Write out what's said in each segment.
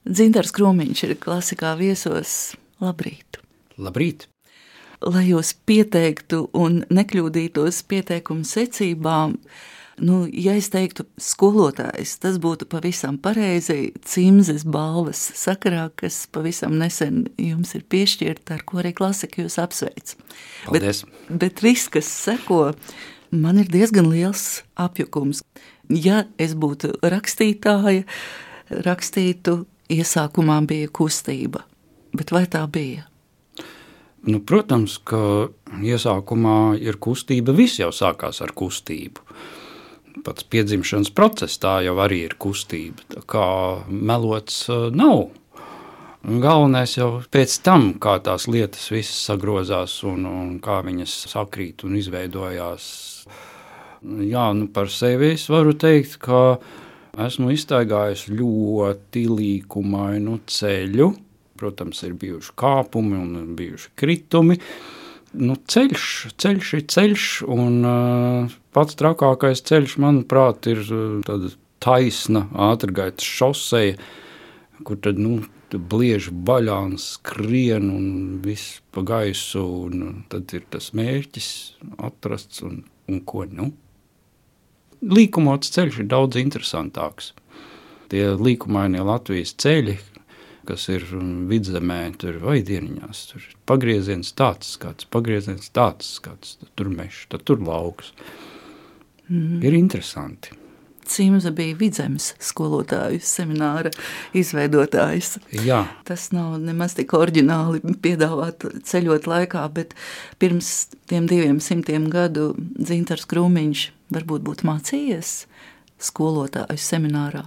Dzintars Krūmiņš ir klasikā viesos. Labrīt! Labrīt! Lai jūs pieteiktu un nekļūdītos pieteikumu secībā, ja es teiktu skolotājs, tas būtu pavisam pareizi Cimzes balvas sakarā, kas pavisam nesen jums ir piešķirta, ar ko arī Klasika jūs apsveic. Paldies! Bet viss, kas seko, man ir diezgan liels apjukums. Ja es būtu rakstītāja, rakstītu iesākumā bija kustība, bet vai tā bija? Protams, ka iesākumā ir kustība, viss jau sākās ar kustību. Pats piedzimšanas process tā jau arī ir kustība, tā kā melots nav. Galvenais jau pēc tam, kā tās lietas visas sagrozās un kā viņas sakrīt un izveidojās. Jā, par sevi es varu teikt, ka esmu iztaigājis ļoti līkumainu ceļu. Protams, ir bijuši kāpumi un bijuši kritumi. Ceļš ir ceļš, un pats trakākais ceļš, manuprāt, ir tāda taisna ātrgaitas šoseja, kur tad, bliež baļā un skrien un viss pa gaisu, un tad ir tas mērķis atrasts un ko, Līkumots ceļš ir daudz interesantāks. Tie līkumainie Latvijas ceļi, kas ir vidzemē, tur vai dieniņās, tur pagrieziens tāds skats, pagrieziens tāds skats, tur mežs, tad tur lauks. Ir interesanti. Cimze bija Vidzemes skolotāju semināra izveidotājs. Jā. Tas nav nemaz tik oriģināli piedāvāt ceļot laikā, bet pirms tiem 200 gadu Dzintars Krūmiņš varbūt būtu mācījies skolotāju seminārā.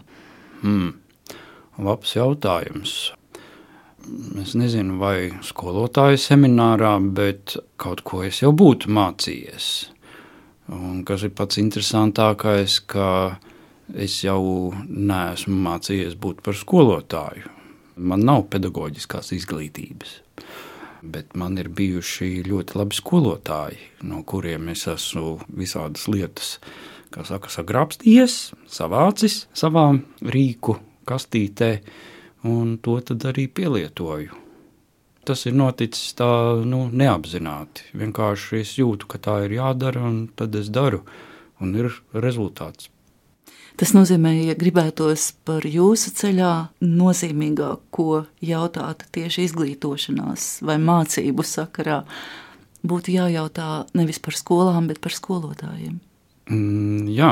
Labs jautājums. Es nezinu, vai skolotāju seminārā, bet kaut ko es jau būtu mācījies. Un kas ir pats interesantākais, ka es jau neesmu mācījies būt par skolotāju. Man nav pedagoģiskās izglītības, bet man ir bijuši ļoti labi skolotāji, no kuriem es esmu visādas lietas, kā saka, sagrābstījies, savācis savā rīku kastītē, un to tad arī pielietoju. Tas ir noticis tā, neapzināti. Vienkārši es jūtu, ka tā ir jādara, un tad es daru, un ir rezultāts. Tas nozīmē, ja gribētos par jūsu ceļā nozīmīgāk, ko jautāt tieši izglītošanās vai mācību sakarā, būtu jājautā nevis par skolām, bet par skolotājiem. Jā.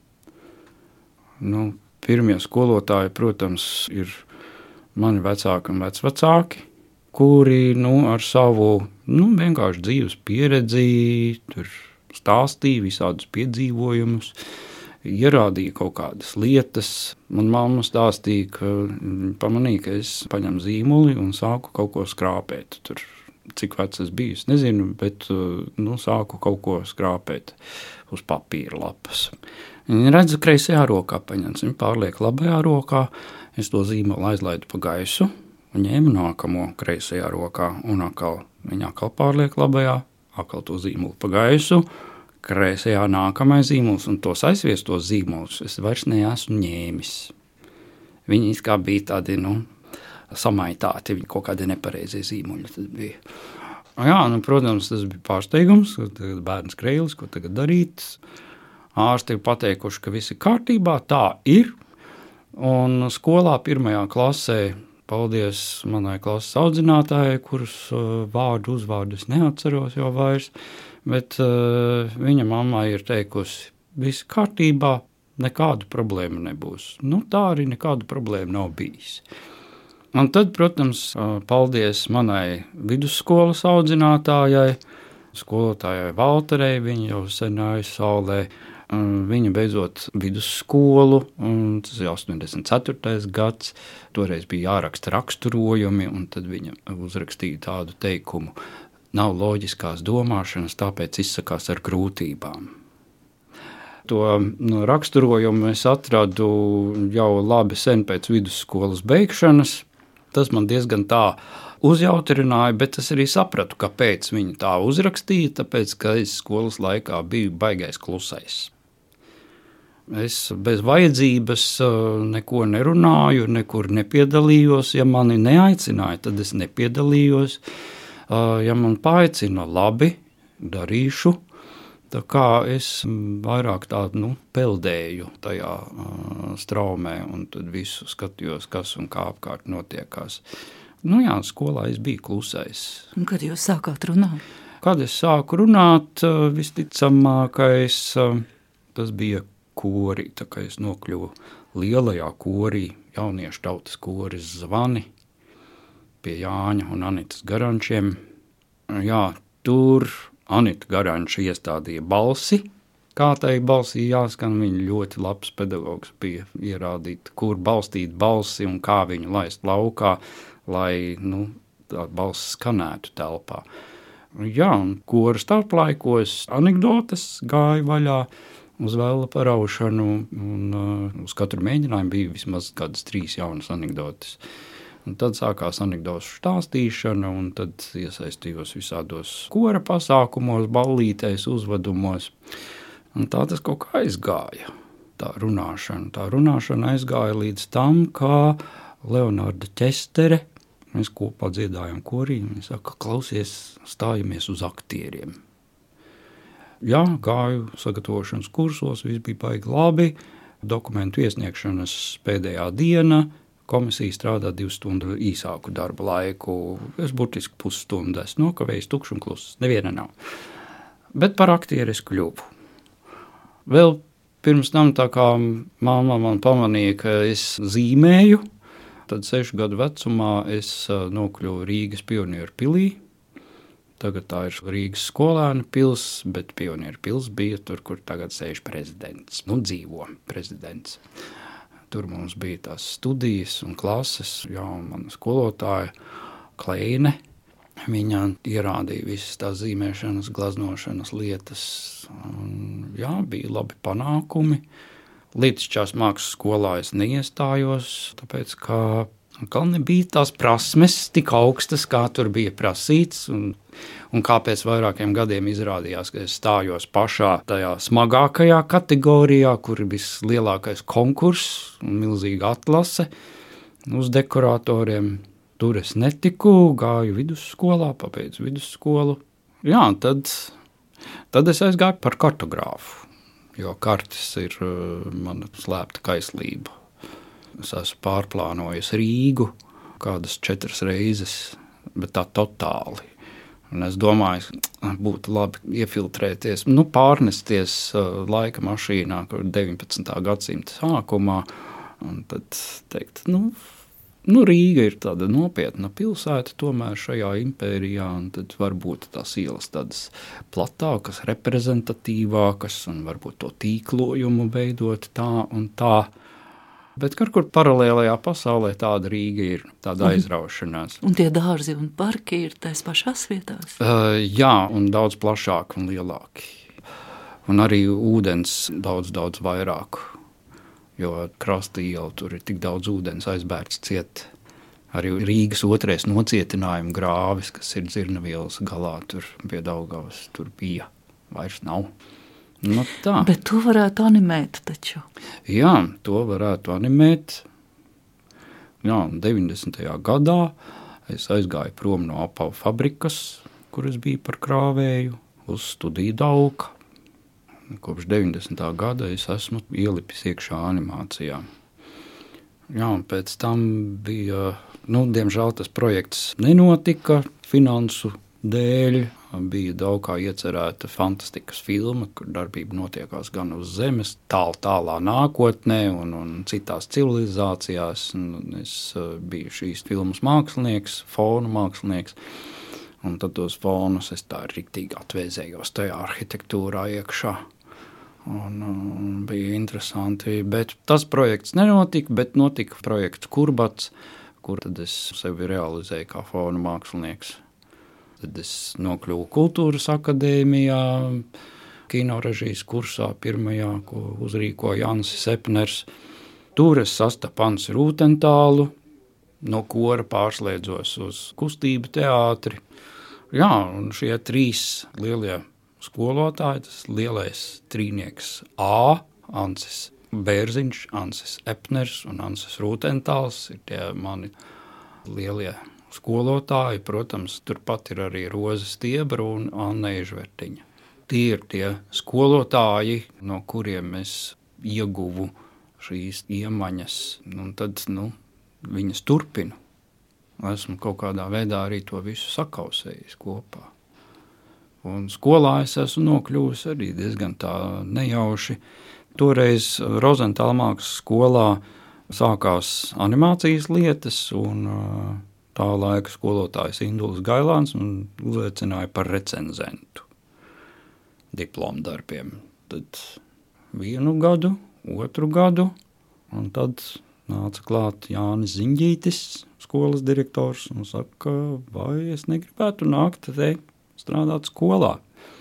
Pirmie skolotāji, protams, ir mani vecāki un vecvecāki, kuri ar savu vienkārši dzīves pieredzi tur stāstīja visādus piedzīvojumus, ierādīja kaut kādas lietas. Man mamma stāstīja, ka pamanīja, ka es paņemu zīmuli un sāku kaut ko skrāpēt. Tur, cik vecs es biju, es nezinu, bet sāku kaut ko skrāpēt uz papīra lapas. Viņa redz, kreisajā rokā paņems, viņa pārliek labajā rokā, es to zīmolu aizlaidu pa gaisu un ņēmu nākamo kreisajā rokā, un viņa atkal pārliek labajā, atkal to zīmolu pa gaisu, kreisajā nākamais zīmols, un tos aizviestos zīmolus es vairs neesmu ņēmis. Viņi kā bija tādi, samaitāti, viņi kaut kādi nepareizie zīmuļi tad bija. Jā, protams, tas bija pārsteigums, ka bērns kreilis, ko tagad darīt. Ārsti ir pateikuši, ka viss ir kārtībā, tā ir. Un skolā 1. klasē, paldies manai klases audzinātājai, kuras uzvārdu es neatceros jau vairs, bet viņa mammai ir teikusi, viss kārtībā, nekādu problēmu nebūs. Tā arī nekādu problēmu nav bijis. Un tad, protams, paldies manai vidusskolas audzinātājai, skolotājai Valterei, viņa jau sen aizsaulē. Viņa beidzot vidusskolu, un tas ir 84. gads, toreiz bija jāraksta raksturojumi, un tad viņa uzrakstīja tādu teikumu: nav loģiskās domāšanas, tāpēc izsakās ar grūtībām. To raksturojumu es atradu jau labi sen pēc vidusskolas beigšanas. Tas man diezgan tā uzjautrināja, bet es arī sapratu, kāpēc viņa tā uzrakstīja, tāpēc, ka es skolas laikā biju baigais klusais. Es bez vajadzības neko nerunāju, nekur nepiedalījos. Ja mani neaicināja, tad es nepiedalījos. Ja man paaicina, labi, darīšu. Tā kā es vairāk tādu peldēju tajā straumē un tad visu skatījos, kas un kā apkārt notiekās. Skolā es biju klusais. Un kad jūs sākāt runāt? Kad es sāku runāt, visticamākais tas bija korī. Tā kā es nokļuvu lielajā korī, jauniešu tautas koris Zvani pie Jāņa un Anitas Garančiem. Tur Anita Garanča iestādīja balsi. Kā tai balsī jāskan, viņa ļoti labs pedagogs bija ierādīt, kur balstīt balsi un kā viņu laist laukā, lai tā balss skanētu telpā. Un kora starplaikos anekdotes gāja vaļā uz vēla paraušanu, un uz katru mēģinājumu bija vismaz kādas 3 jaunas anekdotes. Un tad sākās anekdošu stāstīšana, un tad iesaistījos visādos kora pasākumos, ballītēs, uzvedumos. Un tā tas kaut kā aizgāja, tā runāšana aizgāja līdz tam, kā Leonarda Ķestere, mēs kopā dziedājām korī, viņa saka, klausies, stājamies uz aktieriem. Gāju sagatavošanas kursos, viss bija baigi labi, dokumentu iesniegšanas pēdējā diena, komisija strādā 2 stundu īsāku darba laiku, es burtiski pusstundu esmu nokavējis, tukšs un kluss, neviena nav. Bet par aktieri es kļuvu. Vēl pirms tam, tā kā mamma man pamanīja, ka es zīmēju, tad 6 gadu vecumā es nokļuvu Rīgas Pionieru pilī. Tagad tā ir Rīgas skolēnu pils, bet Pionieru pils bija tur, kur tagad sēž prezidents, dzīvo prezidents. Tur mums bija tās studijas un klases, un mana skolotāja Kleine, viņa ierādīja visas tās zīmēšanas, glaznošanas lietas. Bija labi panākumi. Lītišķās mākslas skolā es neiestājos, tāpēc, ka nebija tās prasmes tik augstas, kā tur bija prasīts, un kāpēc vairākiem gadiem izrādījās, ka es stājos pašā tajā smagākajā kategorijā, kur ir vislielākais konkurss un milzīga atlase uz dekoratoriem. Tur es netiku, gāju vidusskolā, pabeidzu vidusskolu. Tad es aizgāju par kartogrāfu, jo kartes ir mana slēpta kaislība. Es esmu pārplānojis Rīgu kādas 4 reizes, bet tā totāli. Un es domāju, būtu labi iefiltrēties, pārnesties laika mašīnā, kur 19. gadsimta sākumā, un tad teikt, Rīga ir tāda nopietna pilsēta tomēr šajā impērijā, un tad varbūt tās ielas tādas platākas, reprezentatīvākas, un varbūt to tīklojumu veidot tā un tā. Bet kur paralēlajā pasaulē tāda Rīga ir, tāda aizraušanās. Un tie dārzi un parki ir tās pašās vietās? Un daudz plašāki un lielāki. Un arī ūdens daudz vairāk, jo krasta iela tur ir tik daudz ūdens aizbērts ciet. Arī Rīgas 2. nocietinājuma grāvis, kas ir Dzirnavielas galā, tur pie Daugavas, tur bija, vairs nav. Tā. Bet to varētu animēt taču. To varētu animēt. 90. gadā es aizgāju prom no apavu fabrikas, kur es biju par krāvēju, uz studiju Dauka. Kopš 90. gada es esmu ielipis iekšā animācijā. Un pēc tam bija, diemžēl tas projekts nenotika finansu dēļ. Bija Daukā iecerēta fantastikas filma, kur darbība notiekās gan uz zemes, tālā nākotnē un citās civilizācijās. Es biju šīs filmas mākslinieks, fonu mākslinieks, un tad tos fonus es tā riktīgi atvēzējos tajā arhitektūrā iekšā. Un bija interesanti, bet tas projekts nenotika, bet notika projekts Kurbats, kur tad es sevi realizēju kā fonu mākslinieks. Tad es nokļuvu Kultūras akadēmijā, kinorežijas kursā pirmajā, ko uzrīkoja Jansis Epners. Tur es sastapu Ansi Rūtentālu, no kora pārslēdzos uz kustību teātri. Un šie 3 lielie skolotāji, tas lielais trīnieks A, Ansis Bērziņš, Ansis Epners un Ansis Rūtentāls ir tie mani lielie skolotāji. Protams, turpat ir arī Roze Stiebra un Anna Ežvertiņa. Tie ir tie skolotāji, no kuriem es ieguvu šīs iemaņas, un tad viņas turpinu. Esmu kaut kādā veidā arī to visu sakausējis kopā. Un skolā es esmu nokļuvis arī diezgan tā nejauši. Toreiz Rozentāla mākslas skolā sākās animācijas lietas, un tā laika skolotājs Induls Gailāns uzaicināja par recenzentu diplomdarbiem. Tad 1 gadu, 2 gadu, un tad nāca klāt Jānis Ziņģītis, skolas direktors, un saka, vai es negribētu nākt te strādāt skolā.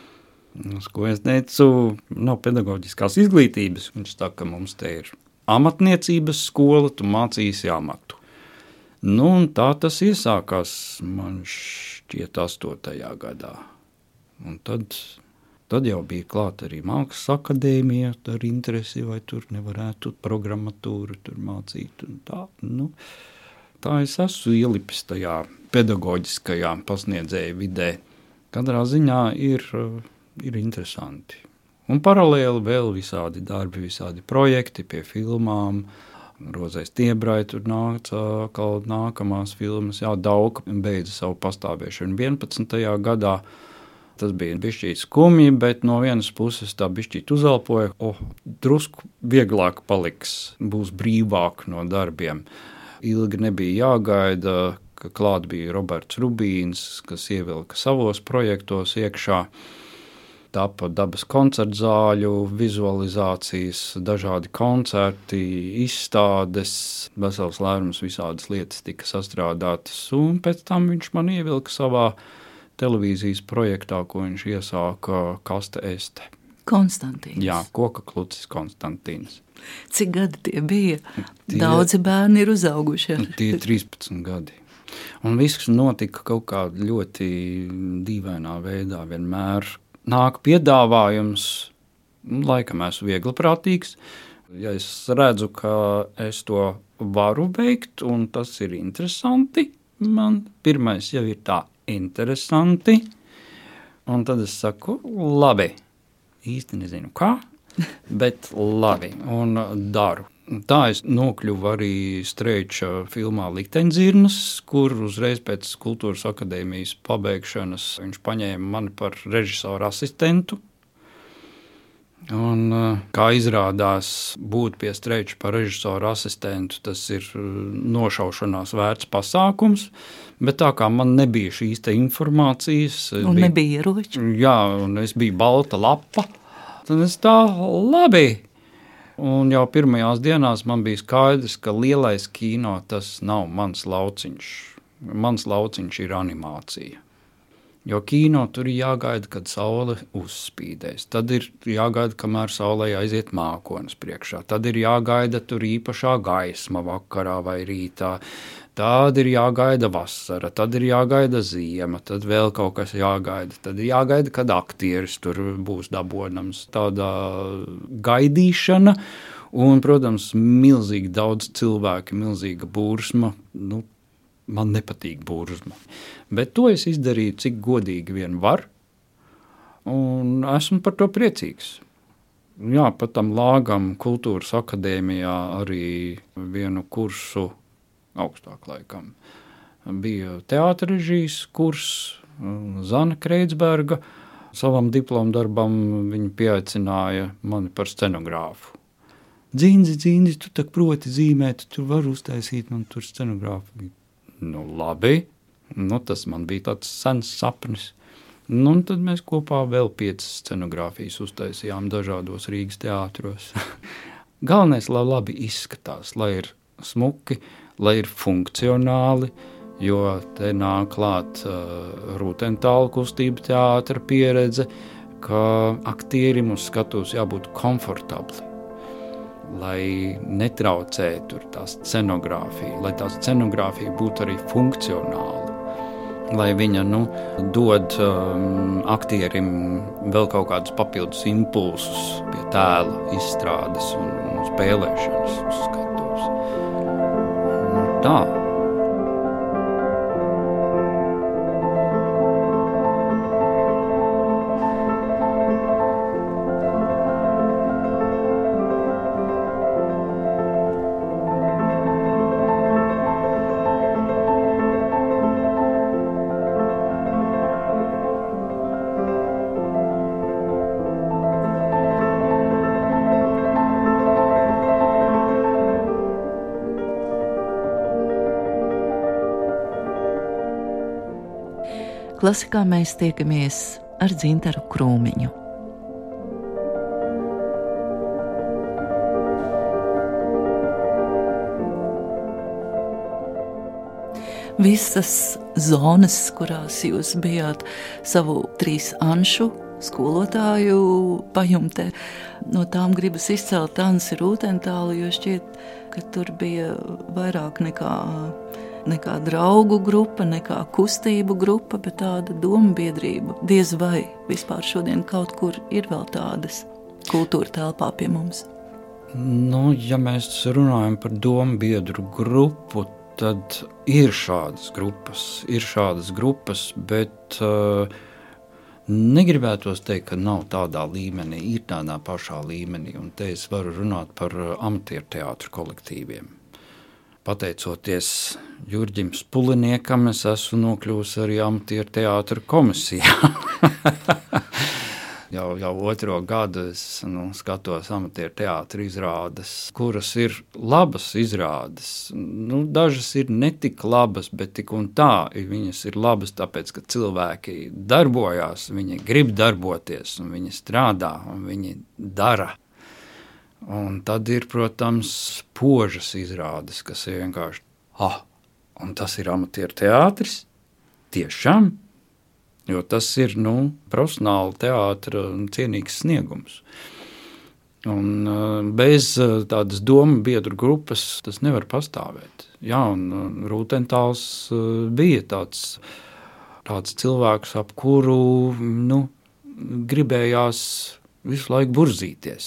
Ko es teicu, nav pedagoģiskās izglītības. Viņš saka, mums te ir amatniecības skola, tu mācīsi amatu. Un tā tas iesākās, man šķiet, 8. gadā. Un tad jau bija klāt arī mākslas akadēmija ar interesi, vai tur nevarētu programmatūru tur mācīt. Un tā, tā es esmu ielipis tajā pedagoģiskajā pasniedzēju vidē. Katrā ziņā ir interesanti. Un paralēli vēl visādi darbi, visādi projekti pie filmām. Rozei Stiebrai tur nāca kaut nākamās filmas. Jā, Dauka beidza savu pastāvēšanu 11. gadā. Tas bija bišķīt skumji, bet no vienas puses tā bišķīt uzelpoja. Drusku vieglāk paliks, būs brīvāk no darbiem. Ilgi nebija jāgaida, ka klāt bija Roberts Rubīns, kas ievilka savos projektos iekšā. Tapa dabas koncertzāļu, vizualizācijas, dažādi koncerti, izstādes, vesels lērums visādas lietas tika sastrādātas. Un pēc tam viņš man ievilka savā televīzijas projektā, ko viņš iesāka Kaste Este. Konstantīns. Jā, Koka Klucis Konstantīns. Cik gadi tie bija? Daudzi bērni ir uzauguši. Tie 13 gadi. Un viss notika kaut kā ļoti dīvainā veidā. Vienmēr nāk piedāvājums, laikam esmu viegliprātīgs. Ja es redzu, ka es to varu veikt, un tas ir interesanti, man pirmais jau ir tā interesanti, un tad es saku, labi, īsti nezinu kā, bet labi, un daru. Tā es nokļuvu arī Streiča filmā Likteņdzirnas, kur uzreiz pēc Kultūras akadēmijas pabeigšanas viņš paņēma mani par režisoru asistentu. Un, kā izrādās, būt pie Streiča par režisoru asistentu, tas ir nošaušanās vērts pasākums, bet tā kā man nebija šīs te informācijas. Un nebija ieroči. Jā, un es biju balta lapa, tad es tā labi. Un jau pirmajās dienās man bija skaidrs, ka lielais kino tas nav mans lauciņš. Mans lauciņš ir animācija. Jo kino tur ir jāgaida, kad saule uzspīdēs. Tad ir jāgaida, kamēr saulē aiziet mākonis priekšā. Tad ir jāgaida tur īpašā gaisma vakarā vai rītā. Tad ir jāgaida vasara, tad ir jāgaida ziema, tad vēl kaut kas jāgaida. Tad ir jāgaida, kad aktieris tur būs dabonams. Tāda gaidīšana un, protams, milzīgi daudz cilvēki, milzīga bursma. Man nepatīk burzma. Bet to es izdarīju, cik godīgi vien var, un esmu par to priecīgs. Jā, pat tam lāgam Kultūras akadēmijā arī vienu kursu augstāk laikam. Bija teātrežijas kurs, Zana Kreitsberga. Savam diplomdarbam viņa pieaicināja mani par scenogrāfu. Dzinzi, tu tak proti zīmēt, tu var uztaisīt man tur scenogrāfu. Labi, tas man bija tāds sens sapnis. Un tad mēs kopā vēl 5 scenogrāfijas uztaisījām dažādos Rīgas teātros. Galvenais, lai labi izskatās, lai ir smuki, lai ir funkcionāli, jo te nāk klāt Rūtentāla kustība teātra pieredze, ka aktierim uz skatuves jābūt komfortabli. Lai netraucētu tur tā scenogrāfija, lai tā scenogrāfija būtu arī funkcionāla, lai viņa dod aktierim vēl kaut kādus papildus impulsus pie tēla izstrādes un un spēlēšanas uz skatuves. Tā. Klasikā mēs tiekamies ar Dzintaru Krūmiņu. Visas zonas, kurās jūs bijāt savu 3 anšu skolotāju pajumtē, no tām gribas izcelt Ansi Rūtentālu, jo šķiet, ka tur bija vairāk nekā draugu grupa, nekā kustību grupa, bet tāda dombiedrība. Diez vai vispār šodien kaut kur ir vēl tādas kultūra telpā pie mums? Ja mēs runājam par dombiedru grupu, tad ir šādas grupas, bet negribētos teikt, ka nav tādā līmenī, ir tādā pašā līmenī, un te es varu runāt par amatieru teātru kolektīviem. Pateicoties Jurģim Spuliniekam, es esmu nokļuvusi arī amatieru teātra komisijā. jau 2. gadu es skatos amatieru teātra izrādes, kuras ir labas izrādes. Dažas ir netik labas, bet tik un tā viņas ir labas, tāpēc, ka cilvēki darbojās, viņi grib darboties, un viņi strādā, un viņi dara. Un tad ir, protams, spožas izrādes, kas ir vienkārši, un tas ir amatieru teātris? Tiešām? Jo tas ir, profesionāla teātra cienīgs sniegums. Un bez tādas domu biedru grupas tas nevar pastāvēt. Jā, un Rūtentāls bija tāds cilvēks, ap kuru, gribējās visu laiku burzīties.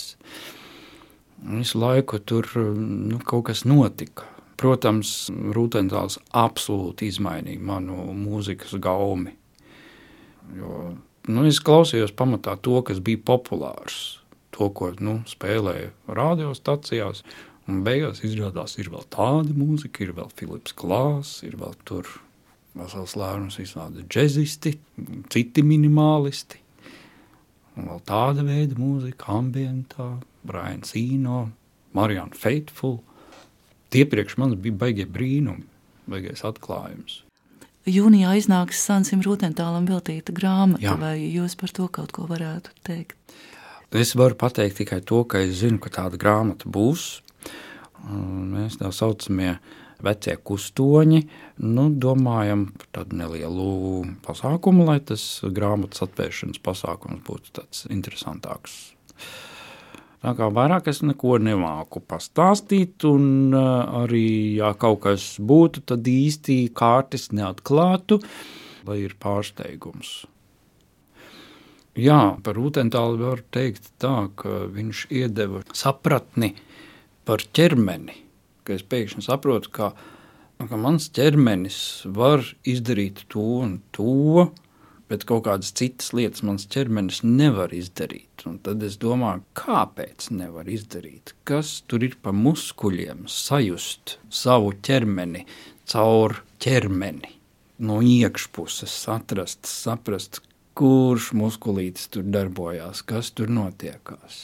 Visu laiku tur kaut kas notika. Protams, Rūtentāls absolūti izmainīja manu mūzikas gaumi. Jo, es klausījos pamatā to, kas bija populārs. To, ko spēlēja radiostacijās. Un beigās izrādās, ir vēl tāda mūzika, ir vēl Filips Klās, ir vēl tur vesels lērums visādi džezisti, citi minimālisti. Un vēl tāda veida mūzika, ambientā, Brians Eno, Marianne Faithfull. Tie priekš manis bija baigie brīnumi, baigais atklājums. Jūnijā iznāks Ansim Rūtentālam veltīta grāmata, Jā. Vai jūs par to kaut ko varētu teikt? Es varu pateikt tikai to, ka es zinu, ka tāda grāmata būs. Mēs tā saucamie vecie kustoņi, domājam par tādu nelielu pasākumu, lai tas grāmatas atvēršanas pasākums būtu tāds interesantāks. Tā kā vairāk es neko nemāku pastāstīt, un arī, ja kaut kas būtu, tad īsti kārtis neatklātu, lai ir pārsteigums. Jā, par Rūtentālu var teikt tā, ka viņš iedeva sapratni par ķermeni, ka es pēkšņi saprotu, ka mans ķermenis var izdarīt to un to, bet kaut kādas citas lietas mans ķermenis nevar izdarīt. Un tad es domāju, kāpēc nevar izdarīt? Kas tur ir pa muskuļiem sajust savu ķermeni caur ķermeni? No iekšpuses atrast, saprast, kurš muskulītis tur darbojās, kas tur notiekās.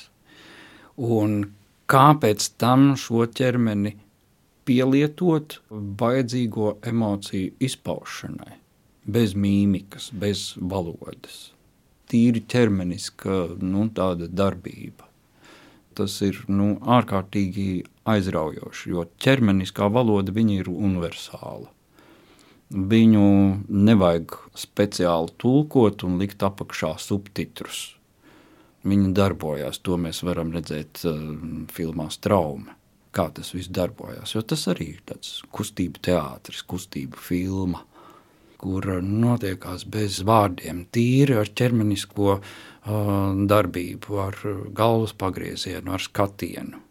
Un kāpēc tam šo ķermeni pielietot vajadzīgo emociju izpaušanai? Bez mīmikas, bez valodas. Tīri ķermeniska, tāda darbība. Tas ir, ārkārtīgi aizraujoši, jo ķermeniskā valoda viņa ir universāla. Viņu nevajag speciāli tulkot un likt apakšā subtitrus. Viņa darbojās, to mēs varam redzēt filmās Trauma, kā tas viss darbojās, jo tas arī ir tāds kustību teātris, kustību filma, kur notiekās bez vārdiem, tīri ar ķermenisko darbību, ar galvas pagriezienu, ar skatienu.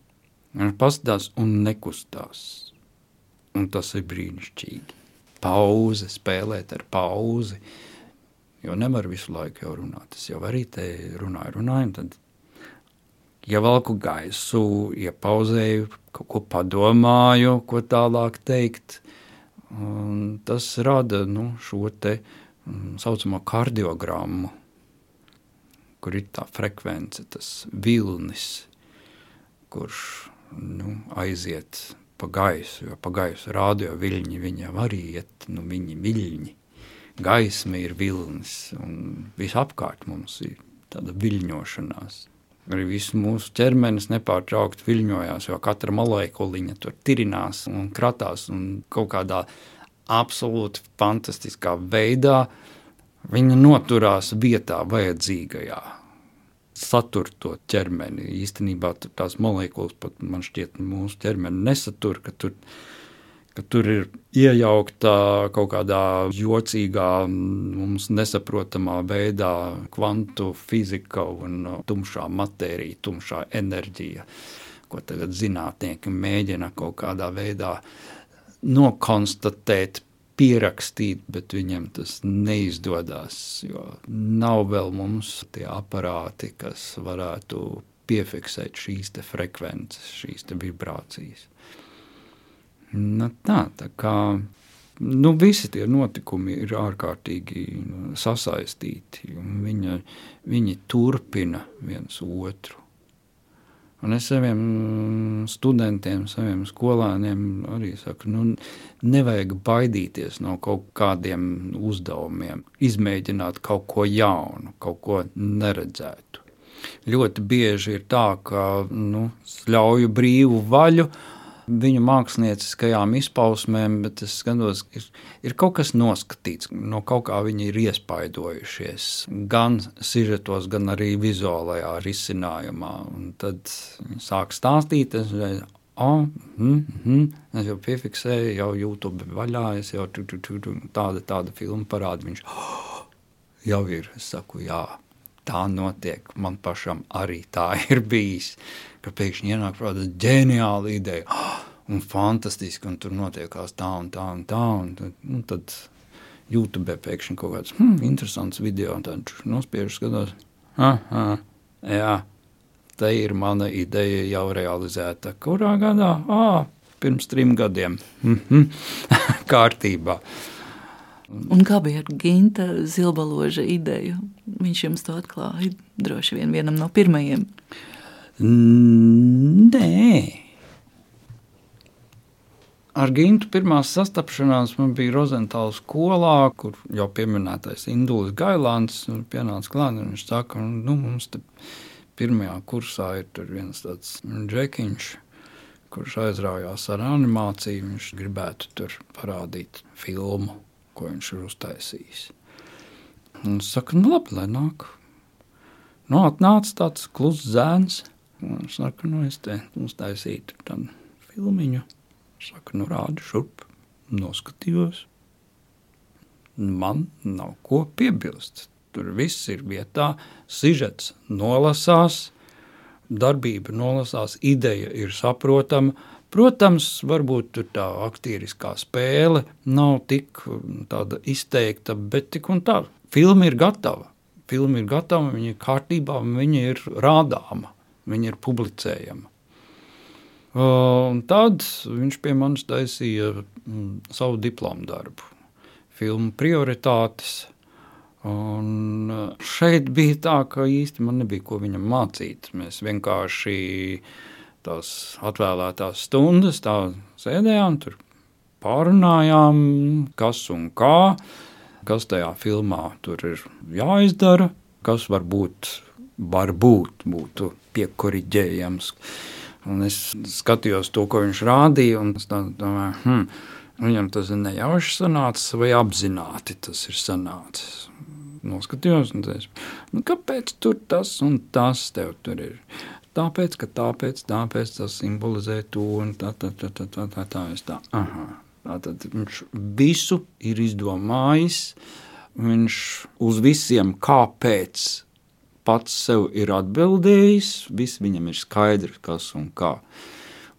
Viņš paskatās un nekustās. Un tas ir brīnišķīgi. Pauze, spēlēt ar pauzi. Jo nevar visu laiku jau runāt. Es jau arī te runāju, un tad ievelku gaisu, iepauzēju, kaut ko padomāju, ko tālāk teikt. Un tas rada šo te saucamo kardiogrammu, kur ir tā frekvence, tas vilnis, kurš aiziet pa gaisu, jo pa gaisu radio viļņi, viņi jau arī iet, viņi viļņi. Gaisma ir vilnis, un visapkārt mums ir tāda viļņošanās. Arī viss mūsu ķermenis nepārtraukt viļņojās, jo katra molekuliņa tur tirinās un kratās, un kaut kādā absolūti fantastiskā veidā viņa noturās vietā vajadzīgajā. Satur to ķermeni. Īstenībā tās molekulas pat, man šķiet, mūsu ķermeni nesatur, ka tur ir iejaukta kaut kādā jocīgā, mums nesaprotamā veidā kvantu fizika un tumšā matērija, tumšā enerģija, ko tagad zinātnieki mēģina kaut kādā veidā nokonstatēt, pierakstīt, bet viņiem tas neizdodas, jo nav vēl mums tie aparāti, kas varētu piefiksēt šīs te frekvences, šīs te vibrācijas. Tā kā visi tie notikumi ir ārkārtīgi sasaistīti, un viņi turpina viens otru. Un es saviem studentiem, saviem skolēniem arī saku, nevajag baidīties no kaut kādiem uzdevumiem, izmēģināt kaut ko jaunu, kaut ko neredzētu. Ļoti bieži ir tā, ka ļauju brīvu vaļu viņu mākslinieckajām izpausmēm, bet es skatos, ir kaut kas noskatīts, no kaut kā viņi ir iespaidojušies, gan sižetos, gan arī vizuālajā risinājumā. Un tad viņi sāk stāstīt, es jau piefiksēju, jau YouTube vaļā, es jau tāda filma parāda, viņš jau ir, es saku, jā, tā notiek, man pašam arī tā ir bijis, ka pēkšņi ienāk prātā ģeniāla ideja, un fantastiski, un tur notiekās tā un tā un tā, un tad YouTube pēkšņi kaut kāds interesants video, un tad nospiežu skatās, jā, te ir mana ideja jau realizēta. Kurā gadā? Pirms 3 gadiem. Kārtībā. Un kā bija ar Ginta Zilbaloža ideju? Viņš jums to atklāja droši vien vienam no pirmajiem. Nē. Ar Gintu pirmās sastapšanās man bija Rozentāla skolā, kur jau pieminētais Indulis Gailāns pienāca klāt, un viņš saka, mums te pirmajā kursā ir tur viens tāds džekiņš, kurš aizraujās ar animāciju, viņš gribētu tur parādīt filmu, ko viņš ir uztaisījis. Un es saku, labi, lai nāk. Atnāca tāds kluss zēns, un es saku, es te uztaisītu tādu filmiņu. Es saku, rādi šurp, noskatījos. Man nav ko piebilst. Tur viss ir vietā, sižets nolasās, darbība nolasās, ideja ir saprotama. Protams, varbūt tur tā aktieriskā spēle nav tik tāda izteikta, bet tik un tā. Filma ir gatava, viņa ir kārtībā, viņa ir rādāma, viņa ir publicējama. Un tad viņš pie manis taisīja savu diplomu darbu, filmu prioritātes. Un šeit bija tā, ka īsti man nebija ko viņam mācīt. Mēs vienkārši tās atvēlētās stundas tā sēdējām, tur pārunājām, kas un kā, kas tajā filmā tur ir jāizdara, kas varbūt būtu piekoriģējams. Un es skatījos to, ko viņš rādīja, un es domāju, viņam tas ir nejauši sanācis vai apzināti tas ir sanācis. Noskatījos un teicu, kāpēc tur tas un tas tev tur ir? Tāpēc, ka tāpēc tas simbolizē to un tā. Es tā, Tātad viņš visu ir izdomājis, viņš uz visiem kāpēc pats sev ir atbildējis, viss viņam ir skaidrs, kas un kā.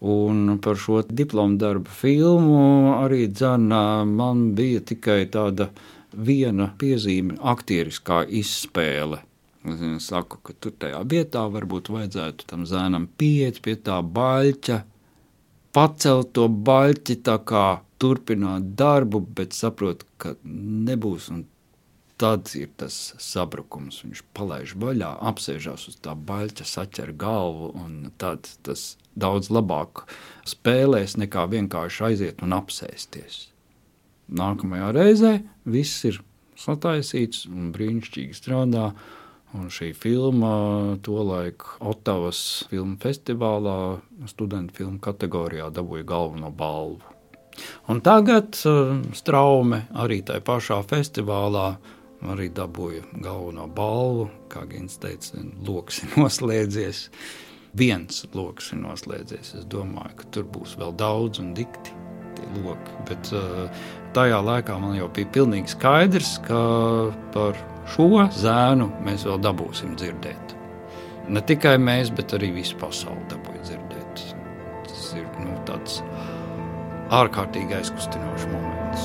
Un par šo diplomu darbu filmu arī man bija tikai tāda viena piezīme, aktieriskā izspēle. Es saku, ka tur tajā vietā varbūt vajadzētu tam zēnam pieiet pie tā baļķa, pacelt to baļķi, tā kā turpināt darbu, bet saprot, ka nebūs. Un tad ir tas sabrukums. Viņš palaiž vaļā, apsēžās uz tā baļķa, saķer galvu, un tad tas daudz labāk spēlēs nekā vienkārši aiziet un apsēsties. Nākamajā reizē viss ir sataisīts un brīnišķīgi strādā. Un šī filma tolaik Otavas filmu festivālā studentu filmu kategorijā dabūja galveno balvu. Un tagad Straume arī tajā pašā festivālā arī dabūja galveno balvu. Kā Gins teica, loks ir noslēdzies. Viens loks ir noslēdzies. Es domāju, ka tur būs vēl daudz un dikti tie loki. Bet tajā laikā man jau bija pilnīgi skaidrs, ka par šo zēnu mēs vēl dabūsim dzirdēt. Ne tikai mēs, bet arī visu pasauli dabūja dzirdēt. Tas ir tāds ārkārtīgi aizkustinošs moments.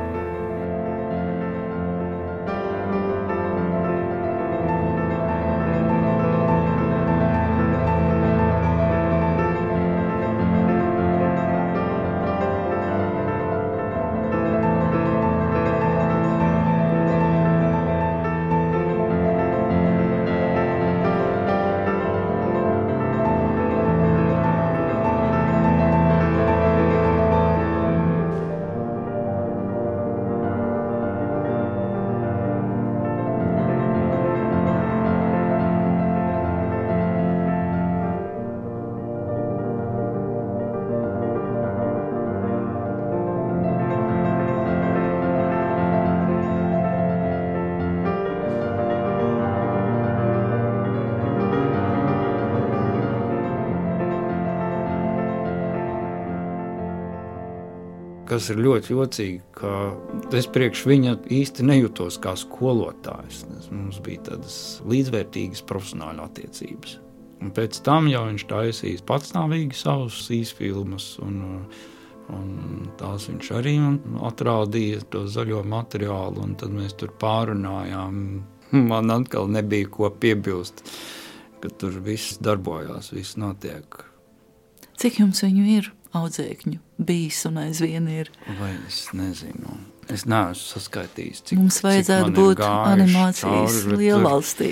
Kas ir ļoti jocīgi, ka es priekš viņa īsti nejūtos kā skolotājs. Mums bija tādas līdzvērtīgas profesionāļu attiecības. Un pēc tam jau viņš taisīs patstāvīgi savus īsfilmas, un tās viņš arī atrādīja to zaļo materiālu, un tad mēs tur pārunājām. Man atkal nebija ko piebilst, ka tur viss darbojās, viss notiek. Cik jums viņu ir? Audzēkņu bijis un aizvien ir. Vai es nezinu. Es neesmu saskaitījis, cik mums vajadzētu būt animācijas lielvalstī.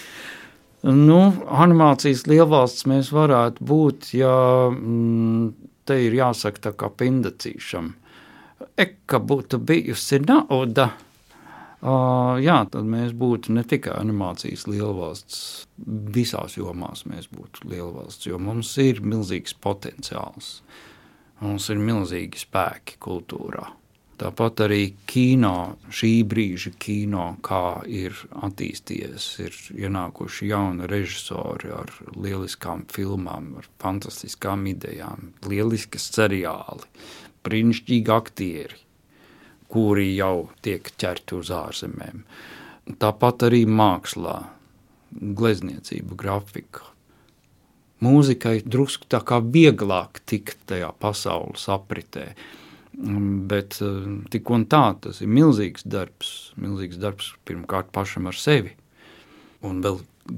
Animācijas lielvalsts mēs varētu būt, ja te ir jāsaka tā kā pindacīšam. Eka būtu bijusi nauda. Tad mēs būtu ne tikai animācijas lielvalsts, visās jomās mēs būtu lielvalsts, jo mums ir milzīgs potenciāls. Mums ir milzīgi spēki kultūrā. Tāpat arī kino, šī brīža kino, kā ir attīstījies, ir ienākuši jauni režisori ar lieliskām filmām, ar fantastiskām idejām, lieliskas seriāli, brīnišķīgi aktieri, kuri jau tiek ķerti uz ārzemēm. Tāpat arī mākslā, glezniecība, grafika. Mūzikai drusku tā kā vieglāk tikt tajā pasaules apritē, bet tik un tā tas ir milzīgs darbs pirmkārt pašam ar sevi, un vēl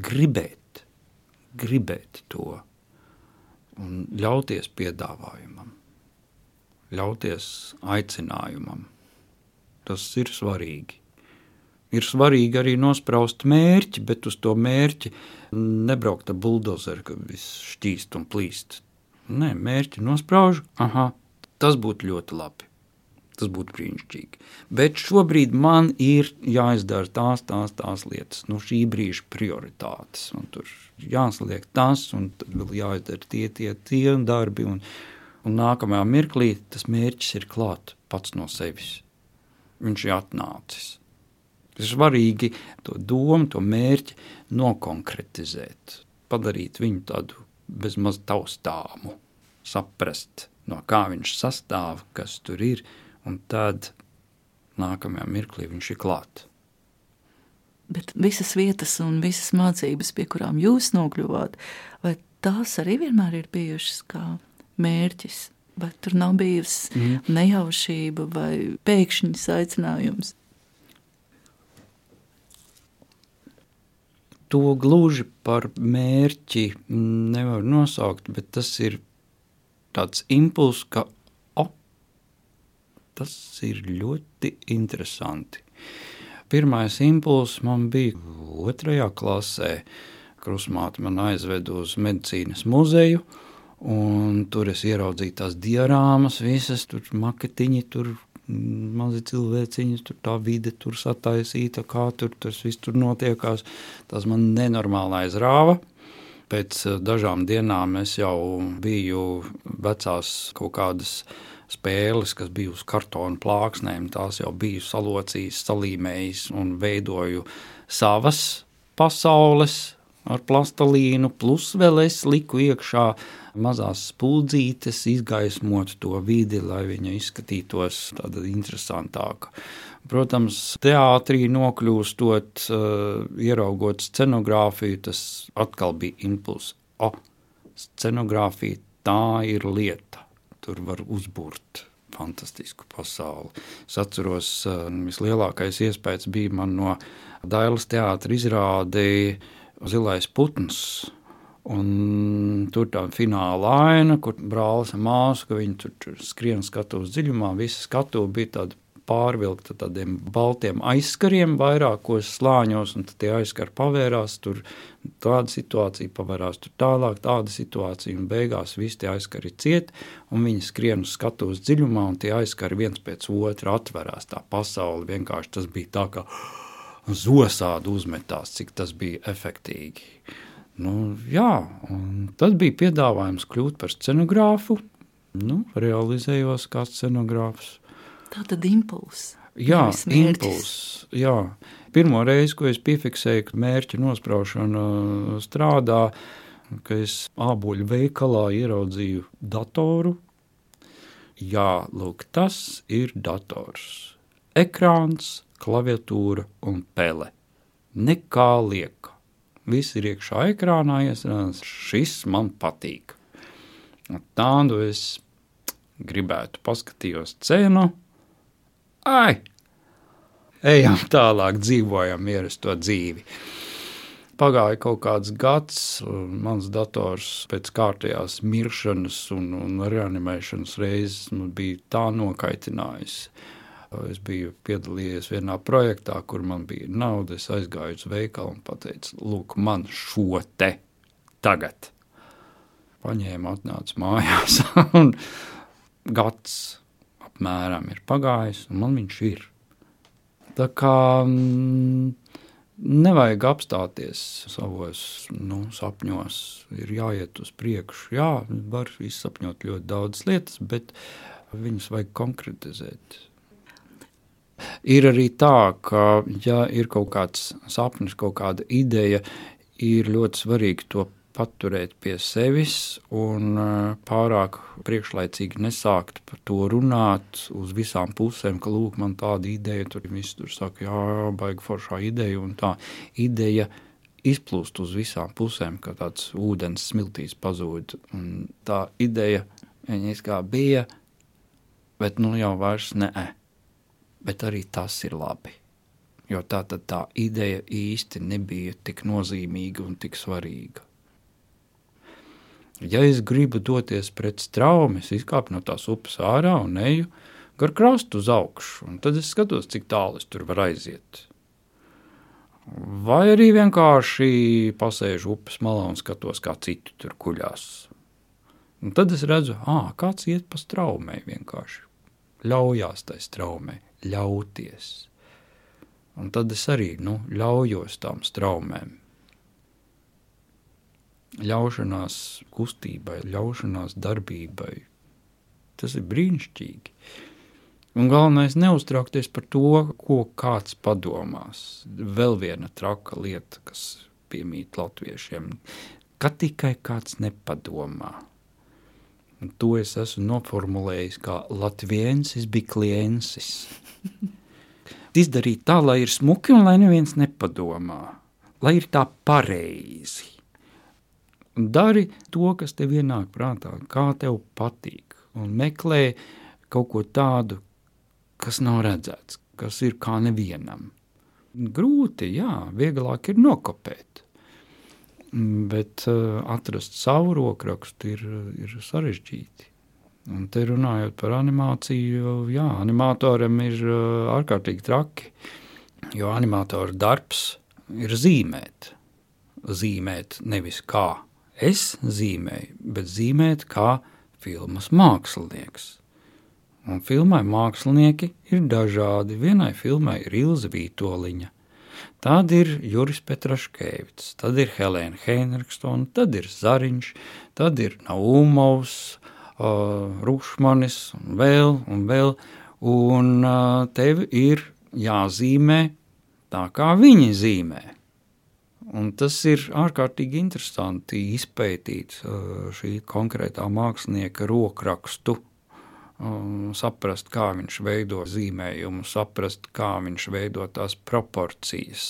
gribēt to, un ļauties piedāvājumam, ļauties aicinājumam. Tas ir svarīgi. Ir svarīgi arī nospraust mērķi, bet uz to mērķi nebraukt ar buldozeru, ka viss šķīst un plīst. Nē, mērķi nospraužu, tas būtu ļoti labi. Tas būtu brīnišķīgi. Bet šobrīd man ir jāizdara tās lietas, šī brīža prioritātes. Un tur jāsliek tas, un tad vēl jāizdara tie darbi. Un nākamajā mirklī tas mērķis ir klāt pats no sevis. Viņš ir atnācis. Ir svarīgi to domu, to mērķi nokonkretizēt, padarīt viņu tādu bezmaz taustāmu, saprast, no kā viņš sastāv, kas tur ir, un tad nākamajā mirklī viņš ir klāt. Bet visas vietas un visas mācības, pie kurām jūs nokļuvāt, vai tās arī vienmēr ir bijušas kā mērķis? Vai tur nav bijusi nejaušība vai pēkšņs aicinājums? To gluži par mērķi nevar nosaukt, bet tas ir tāds impulss, ka tas ir ļoti interesanti. Pirmais impulss man bija 2. klasē. Krustmāte man aizveda uz medicīnas muzeju, un tur es ieraudzīju tās diorāmas visas, tur maketiņi, tur mazi cilvēciņi, tur tā vide tur sataisīta, kā tur tas viss tur notiekās. Tas man nenormāli aizrāva. Pēc dažām dienām es jau biju vecās kaut kādas spēles, kas bija uz kartona plāksnēm, tās jau biju salocījis, salīmējis un veidoju savas pasaules ar plastelīnu, plus vēl es liku iekšā mazās spuldzītes, izgaismot to vidi, lai viņa izskatītos tāda interesantāka. Protams, teātrī nokļūstot, ieraugot scenogrāfiju, tas atkal bija impulss. Scenogrāfija, tā ir lieta. Tur var uzbūrt fantastisku pasauli. Es atceros, vislielākais iespējas bija man no Dailes teātra izrādi Zilais putns. Un tur tā fināla aina, kur brālis un māsa, ka viņi tur skrien skatuves dziļumā, visa skatuve bija tāda pārvilkta tādiem baltiem aizskariem vairākos slāņos, un tad tie aizskari pavērās, tur tāda situācija pavērās, tur tālāk tāda situācija, un beigās visi tie aizskari ciet, un viņi skrien uz skatuves dziļumā, un tie aizskari viens pēc otra atverās, tā pasauli vienkārši tas bija tā kā zosādi uzmetās, cik tas bija efektīgi. Jā, un tad bija piedāvājums kļūt par scenogrāfu, realizējos kā scenogrāfs. Tā tad impulss. Jā, impulss. Jā. Pirmo reizi, ko es piefiksēju, ka mērķa nospraušana strādā, ka es āboļu veikalā ieraudzīju datoru. Jā, lūk, tas ir dators. Ekrāns, klaviatūra un pele. Nekā lieka. Viss ir iekšā ekrānā iestrādāts. Šis man patīk. Tādu es gribētu paskatījos cenu. Ejam tālāk, dzīvojam ierasto dzīvi. Pagāja kaut kāds gads, un mans dators pēc kārtējās miršanas un reanimēšanas reizes bija tā nokaitinājis. Es biju piedalījies vienā projektā, kur man bija nauda, es aizgāju uz veikalu un pateicu, lūk, man šo te tagad. Paņēmu, atnācu mājās, un gads apmēram ir pagājis, un man viņš ir. Tā kā nevajag apstāties savos sapņos, ir jāiet uz priekšu. Jā, var izsapņot ļoti daudz lietas, bet viņus vajag konkretizēt. Ir arī tā, ka, ja ir kaut kāds sapnis, kaut kāda ideja, ir ļoti svarīgi to paturēt pie sevis un pārāk priekšlaicīgi nesākt par to runāt uz visām pusēm, ka lūk, man tāda ideja, tur viss tur saka, jā, baigi foršā ideja, un tā ideja izplūst uz visām pusēm, kā tāds ūdens smiltīs pazūd. Un tā ideja, viņa kā bija, bet jau vairs ne. Bet arī tas ir labi, jo tā ideja īsti nebija tik nozīmīga un tik svarīga. Ja es gribu doties pret straumi, es izkāpu no tās upes ārā un eju gar krastu uz augšu, un tad es skatos, cik tālu es tur var aiziet. Vai arī vienkārši pasēžu upes malā un skatos, kā citi tur kuļās. Un tad es redzu, kāds iet pa straumei vienkārši. Ļaujās tai straumei, ļauties. Un tad es arī, ļaujos tām straumēm. Ļaušanās kustībai, ļaušanās darbībai. Tas ir brīnišķīgi. Un galvenais neuztraukties par to, ko kāds padomās. Vēl viena traka lieta, kas piemīt latviešiem, ka tikai kāds nepadomā. Un to es esmu noformulējis kā latviensis bikliensis. Izdarīt tā, lai ir smuki un lai neviens nepadomā. Lai ir tā pareizi. Dari to, kas tev ienāk prātā, kā tev patīk, un meklē kaut ko tādu, kas nav redzēts, kas ir kā nevienam. Grūti, jā, vieglāk ir nokopēt, bet atrast savu rokrakstu ir sarežģīti. Un te runājot par animāciju, jā, animatoram ir ārkārtīgi traki, jo animatora darbs ir zīmēt. Zīmēt nevis kā es zīmēju, bet zīmēt kā filmas mākslinieks. Un filmai mākslinieki ir dažādi. Vienai filmai ir Ilze Vītoliņa, tad ir Juris Petraškēvits, tad ir Helēna Heinrichsona, tad ir Zariņš, tad ir Naumovs, Rušmanis un vēl. Un tev ir jāzīmē tā, kā viņi zīmē. Un tas ir ārkārtīgi interesanti izpētīt šī konkrētā mākslinieka rokrakstu, saprast, kā viņš veido zīmējumu, saprast, kā viņš veido tās proporcijas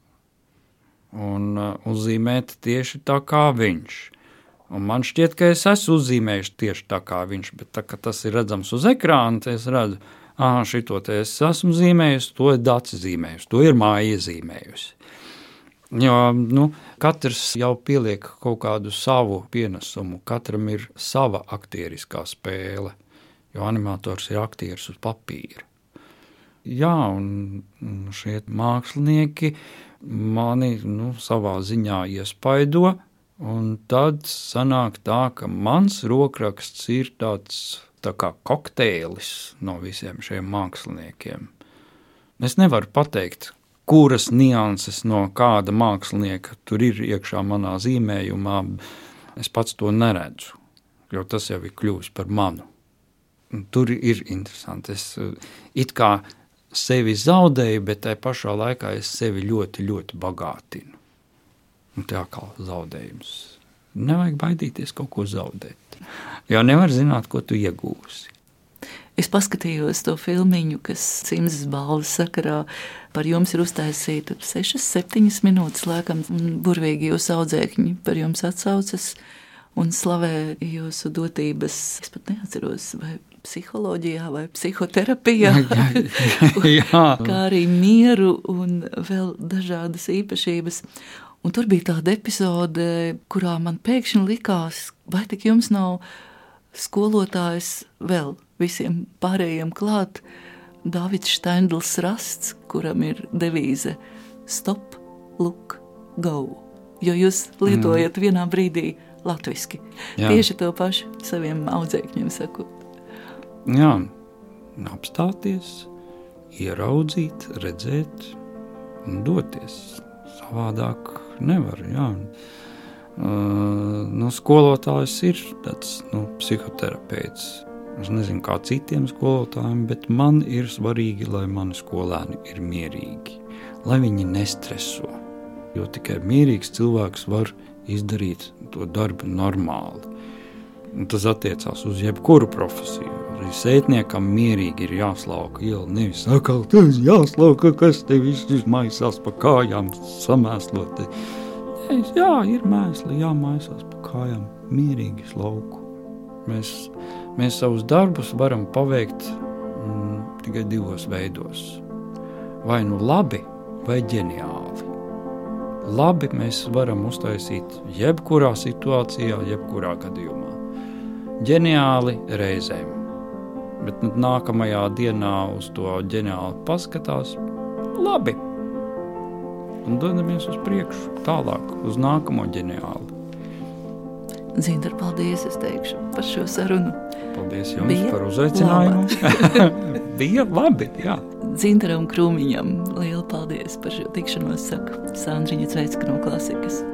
un uzzīmēt tieši tā kā viņš. Un man šķiet, ka es esmu uzzīmējis tieši tā kā viņš, bet tā, ka tas ir redzams uz ekrāna, es redzu, šito te es esmu zīmējusi, to ir Daci zīmējusi, to ir Māja iezīmējusi. Jo katrs jau pieliek kaut kādu savu pienesumu, katram ir sava aktieriskā spēle, jo animators ir aktieris uz papīra. Jā, un šie mākslinieki mani savā ziņā iespaido, un tad sanāk tā, ka mans rokraksts ir tāds tā kā kokteilis no visiem šiem māksliniekiem. Es nevaru pateikt, kuras nianses no kāda mākslinieka tur ir iekšā manā zīmējumā, es pats to neredzu, jo tas jau ir kļuvis par manu. Un tur ir interesanti. Es it kā sevi zaudēju, bet tai pašā laikā es sevi ļoti, ļoti bagātinu. Un tā kā zaudējums. Nevajag baidīties kaut ko zaudēt, jo nevar zināt, ko tu iegūsi. Es paskatījos to filmiņu, kas Cimzes balvas sakarā par jums ir uztaisīta 6-7 minūtes, laikam, un burvīgi jūs audzēkņi par jums atsaucas un slavē jūsu dotības. Es pat neatceros, vai psiholoģijā vai psihoterapijā, Jā. kā arī mieru un vēl dažādas īpašības. Un tur bija tāda epizode, kurā man pēkšņi likās, vai tik jums nav skolotājs vēl visiem pārējiem klāt, Dāvids Štaindls Rasts, kuram ir devīze stop, look, go. Jo jūs lietojat vienā brīdī latviski. Jā. Tieši to pašu saviem audzēkņiem sakot. Jā, apstāties, ieraudzīt, redzēt un doties. Savādāk nevar, jā. Skolotājs ir tāds psihoterapeits. Es nezinu, kā citiem skolotājiem, bet man ir svarīgi, lai mani skolēni ir mierīgi, lai viņi nestreso. Jo tikai mierīgs cilvēks var izdarīt to darbu normāli. Un tas attiecās uz jebkuru profesiju. Arī sētniekam mierīgi ir jāslauka iela, nevis atkal tas jāslauka, kas te viss maisās pa kājām samēslot. Jā, ir mēsli, jāmaisās pa kājām, mierīgi slauku. Mēs savus darbus varam paveikt tikai divos veidos. Vai labi, vai ģeniāli. Labi mēs varam uztaisīt jebkurā situācijā, jebkurā gadījumā. Ģeniāli reizēm. Bet nākamajā dienā uz to ģeniāli paskatās labi. Un dodamies uz priekšu, tālāk, uz nākamo ģeniāli. Zintar, paldies, es teikšu, par šo sarunu. Paldies jums par uzaicinājumu. Bija labi, jā. Zintaram Krūmiņam liela paldies par šo tikšanos, saka Sandriņa Cveicka no Klasikas.